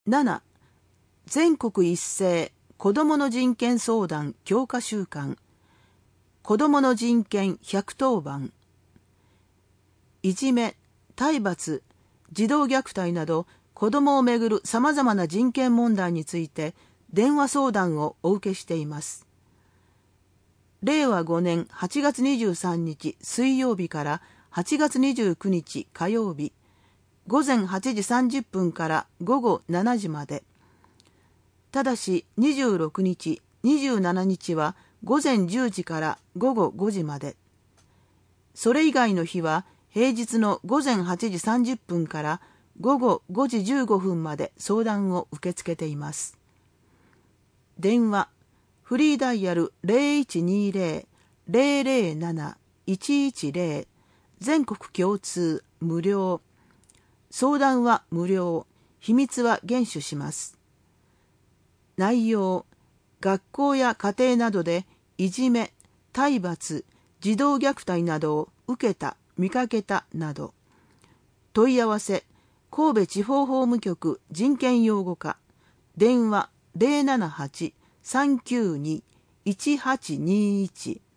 7. 全国一斉子どもの人権相談強化週間子どもの人権110番いじめ、体罰、児童虐待など子どもをめぐるさまざまな人権問題について電話相談をお受けしています。令和5年8月23日水曜日から8月29日火曜日午前8時30分から午後7時まで。ただし26日、27日は午前10時から午後5時まで。それ以外の日は平日の午前8時30分から午後5時15分まで相談を受け付けています。電話、フリーダイヤル 0120-007-110 全国共通無料。相談は無料。秘密は厳守します。内容、学校や家庭などでいじめ、体罰、児童虐待などを受けた、見かけたなど。問い合わせ、神戸地方法務局人権擁護課。電話 078-392-1821